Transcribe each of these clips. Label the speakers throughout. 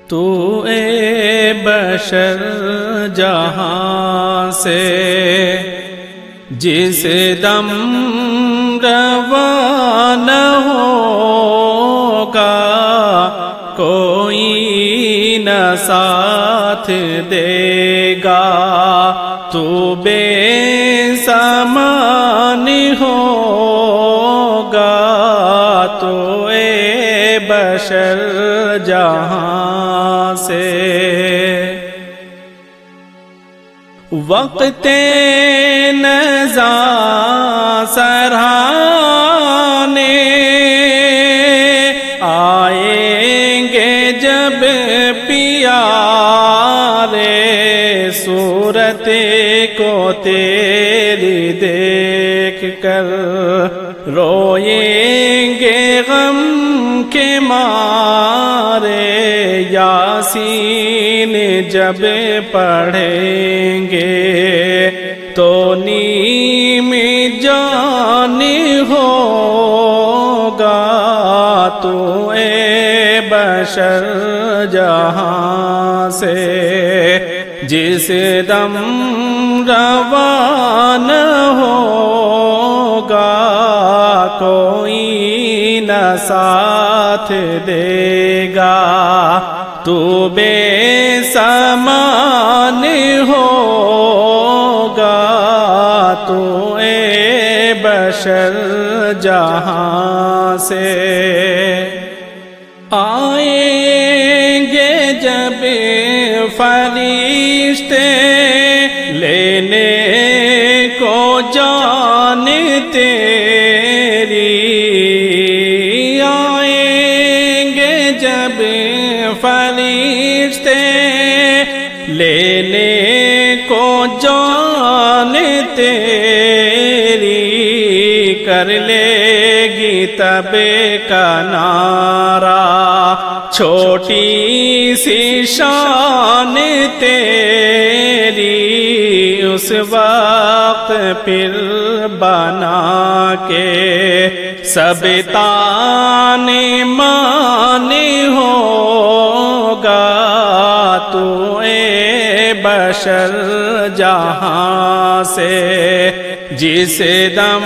Speaker 1: تو اے بشر جہاں سے جس دم روانہ ہوگا کوئی نہ ساتھ دے گا، تو بے سامان ہوگا، تو اے بشر جہاں سے وقت نزا سرانے آئیں گے جب پیارے، صورت کو تیری دیکھ کر روئیں گے غم کے مارے، یاسین جب پڑھیں گے تو نیم جان ہوگا، تو اے بشر جہاں سے جس دم روانہ ہوگا کوئی نہ ساتھ دے گا، تو بے سامان ہوگا، تو اے بشر جہاں سے آئیں گے جب فرشتے لینے کو جان تیری، آئیں گے جب فرشتے لینے کو جان تیری، کر لے گی تب کا نعرہ چھوٹی سی شان تیری، اس وقت پھر بنا کے سب تانے مانے ہوگا، تو اے بشر جہاں سے جس دم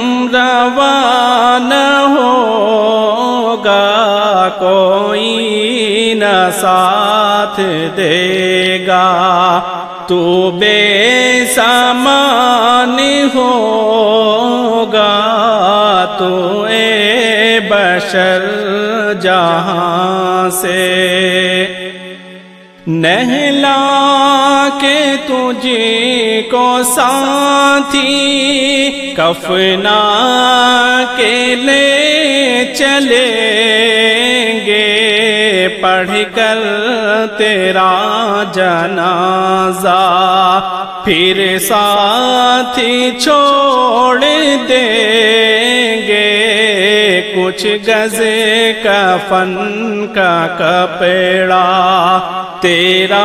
Speaker 1: روانہ ہوگا کوئی نہ ساتھ دے گا، تو بے سامان ہوگا، تو اے بشر جہاں سے نہلا کے تجھ کو ساتھی کفنا کے لے چلیں گے، پڑھ کر تیرا جنازہ پھر ساتھی چھوڑ دیں گے، کچھ گز کفن کا کپڑا تیرا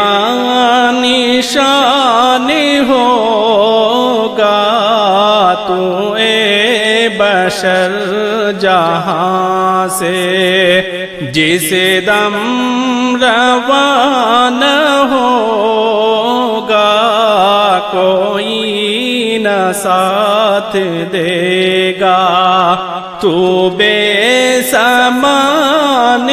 Speaker 1: نشان ہوگا، تو اے بشر جہاں سے جس دم روانہ ہوگا کوئی نہ ساتھ دے گا، تو بے سامان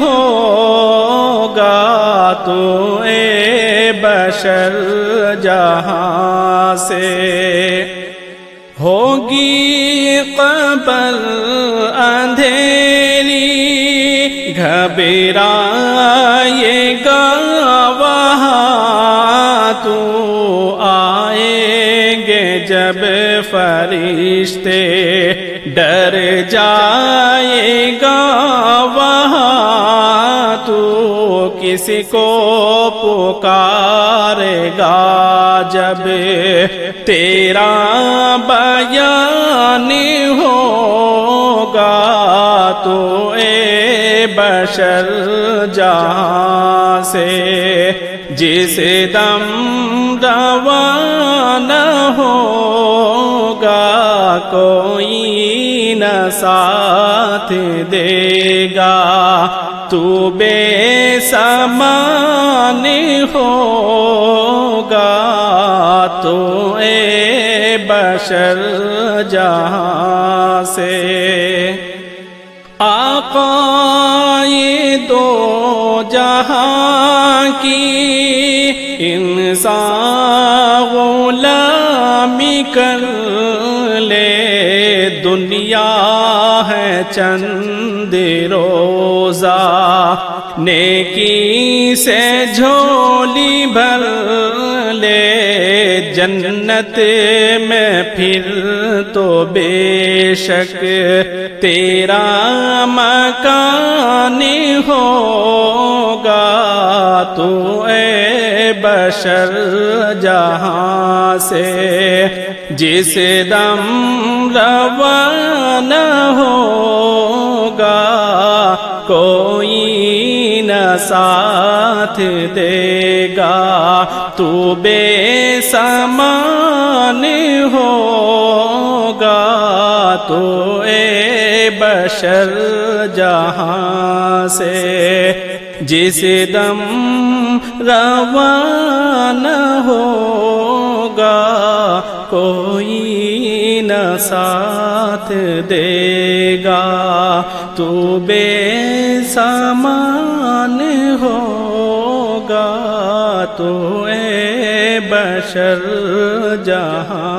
Speaker 1: ہوگا، تو اے بشر جہاں سے ہوگی قبر اندھیری گھبرائے گا وہاں، تو آئیں گے جب فرشتے ڈر جائے گا وہاں، تو کسی کو پکارے گا جب تیرا بیان ہوگا، تو اے بشر جہاں سے جس دم روانہ ہوگا کوئی نہ ساتھ دے گا، تو بے سامان ہوگا تو اے بشر جہاں سے آقا یہ دو جہاں کی انسان غلامی کر لے دنیا ہے چند روزہ نیکی سے جھولی بھر لے جنت میں پھر تو بے شک تیرا مکان ہوگا تو اے بشر جہاں سے جس دم روانہ ہوگا کوئی نہ ساتھ دے گا تو بے سامان ہوگا تو اے بشر جہاں سے جس دم روانہ ہوگا کوئی نہ ساتھ دے گا تو بے سامان ہوگا تو اے بشر جہاں